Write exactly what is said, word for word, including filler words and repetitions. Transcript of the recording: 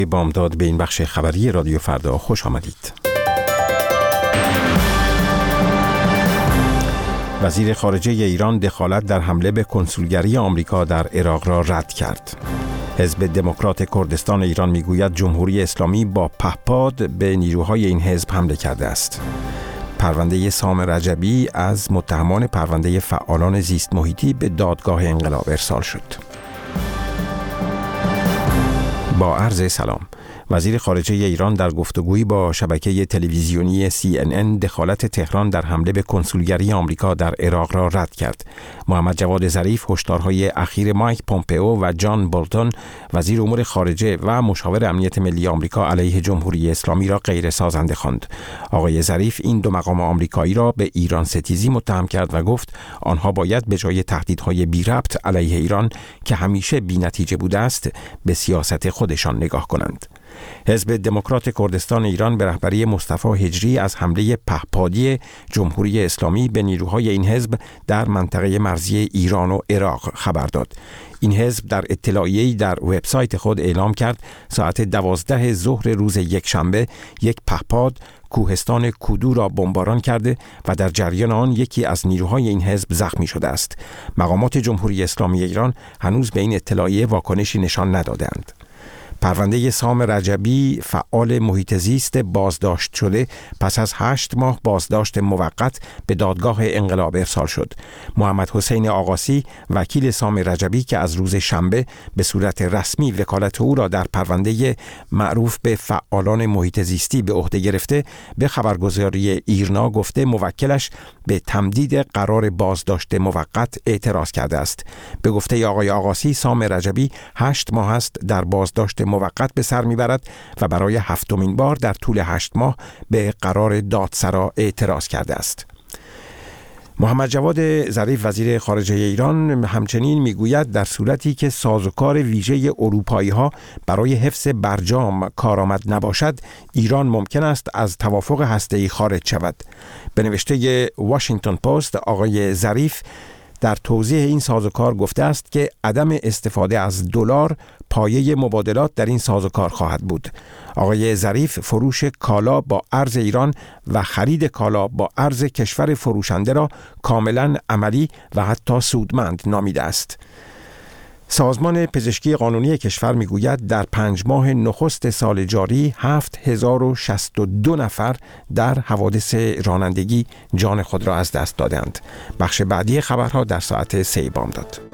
بامداد به این بخش خبری رادیو فردا خوش آمدید. وزیر خارجه ایران دخالت در حمله به کنسولگری آمریکا در عراق را رد کرد. حزب دموکرات کردستان ایران میگوید جمهوری اسلامی با پهپاد به نیروهای این حزب حمله کرده است. پرونده سام رجبی از متهمان پرونده فعالان زیست محیطی به دادگاه انقلاب ارسال شد. با عرض سلام. وزیر خارجه ایران در گفتگویی با شبکه تلویزیونی سی ان ان دخالت تهران در حمله به کنسولگری آمریکا در عراق را رد کرد. محمد جواد ظریف هشدارهای اخیر مایک پومپئو و جان بولتون وزیر امور خارجه و مشاور امنیت ملی آمریکا علیه جمهوری اسلامی را غیر سازنده خواند. آقای ظریف این دو مقام آمریکایی را به ایران ستیزی متهم کرد و گفت آنها باید به جای تهدیدهای بی ربط علیه ایران که همیشه بی‌نتیجه بوده است به سیاست خودشان نگاه کنند. حزب دموکرات کردستان ایران به رهبری مصطفی هجری از حمله پهپادی جمهوری اسلامی به نیروهای این حزب در منطقه مرزی ایران و عراق خبر داد. این حزب در اطلاعیه‌ای در وبسایت خود اعلام کرد ساعت دوازده ظهر روز یکشنبه یک پهپاد کوهستان کودو را بمباران کرده و در جریان آن یکی از نیروهای این حزب زخمی شده است. مقامات جمهوری اسلامی ایران هنوز به این اطلاعیه واکنشی نشان ندادند. پرونده سام رجبی فعال محیط زیست بازداشت شده پس از هشت ماه بازداشت موقت به دادگاه انقلاب ارسال شد. محمد حسین آقاسی وکیل سام رجبی که از روز شنبه به صورت رسمی وکالت او را در پرونده معروف به فعالان محیط زیستی به عهده گرفته به خبرگزاری ایرنا گفته موکلش به تمدید قرار بازداشت موقت اعتراض کرده است. به گفته آقای آقاسی سام رجبی هشت ماه است در بازداشت موقت به سر میبرد و برای هفتمین بار در طول هشت ماه به قرار دادسرا اعتراض کرده است. محمد جواد ظریف وزیر خارجه ایران همچنین میگوید در صورتی که سازوکار ویژه اروپایی ها برای حفظ برجام کارآمد نباشد ایران ممکن است از توافق هسته‌ای خارج شود. به نوشته واشنگتن پست آقای ظریف در توضیح این سازوکار گفته است که عدم استفاده از دلار پایه مبادلات در این سازوکار خواهد بود. آقای ظریف فروش کالا با ارز ایران و خرید کالا با ارز کشور فروشنده را کاملا عملی و حتی سودمند نامیده است. سازمان پزشکی قانونی کشور میگوید در پنج ماه نخست سال جاری هفت هزار و شصت و دو نفر در حوادث رانندگی جان خود را از دست دادند. بخش بعدی خبرها در ساعت سه بامداد.